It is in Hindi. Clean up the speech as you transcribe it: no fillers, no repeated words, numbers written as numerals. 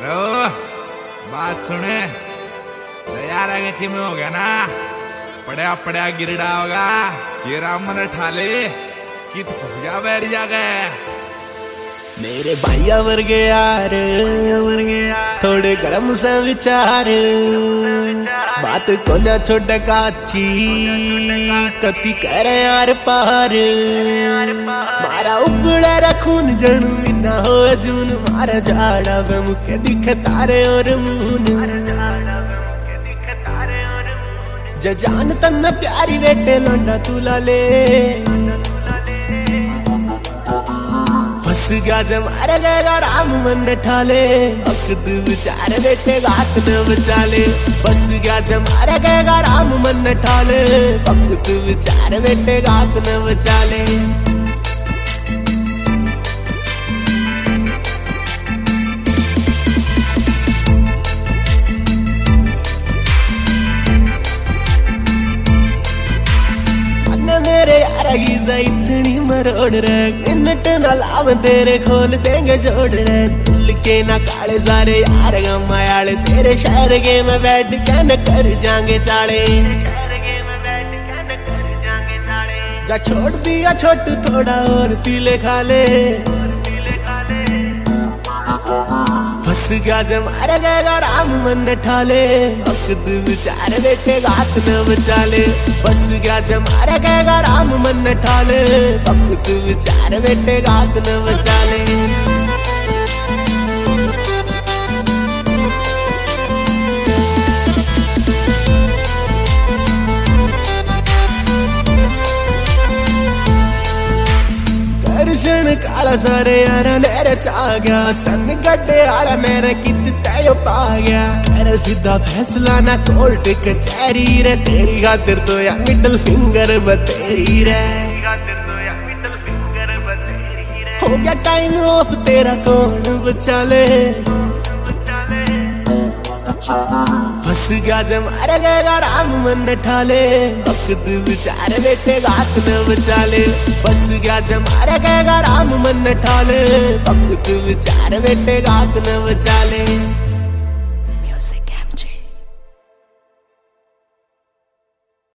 रो बात सुने यार आगे कि में हो गया ना पड़ा पड़ा गिरडा होगा ये राम मन ठाले कि तो फंस गया बैरी जागे मेरे भाइया वर्गे यार थोड़े गरम से विचार बात को ना छोड़ काची कति करे यार पार मारा उगड़ा रखून जणू मिना हो जून मारा झाड़ा में मुके दिखे तारे और मून ज जान तन्ना प्यारी बेटे लौंडा तुला ले फंस गया जब मारे गएगा राम मन ठाले वक्त विचार बेटे गात न बचाले फंस गया जब मारे गएगा राम मन ठाले वक्त विचार बेटे गात न बचाले मेरे यार गीजा इतनी मरोड़ रे मिनट न लाभ तेरे खोल देंगे जोड़ रे दिल के ना काले सारे यार गमायाले तेरे शहर के में बैठ के न कर जाएंगे चाले जा छोड़ दिया छोटू थोड़ा और पीले खाले फंस गया जब मारे गएगा राम मन ठाले वक्त विचार बेटे गात न बचाले फंस गया जब मारे गएगा राम मन ठाले वक्त विचार बेटे गात न बचाले दर्शन काला सारे यार नेरे चा गया सन गड्ढे आला मेरे कित तय पा गया मेरा सीधा फैसला ना कोर्ट कचहरी रे तेरी खातिर तो या मिडल फिंगर बतेरी रे हो गया टाइम ऑफ तेरा कौन बचा ले फंस गया जब मारे गएगा राम मन ठाले वक्त विचार बेटे गात न बचाले फंस गया जब मारे गएगा राम मन ठाले वक्त विचार बेटे गात न बचाले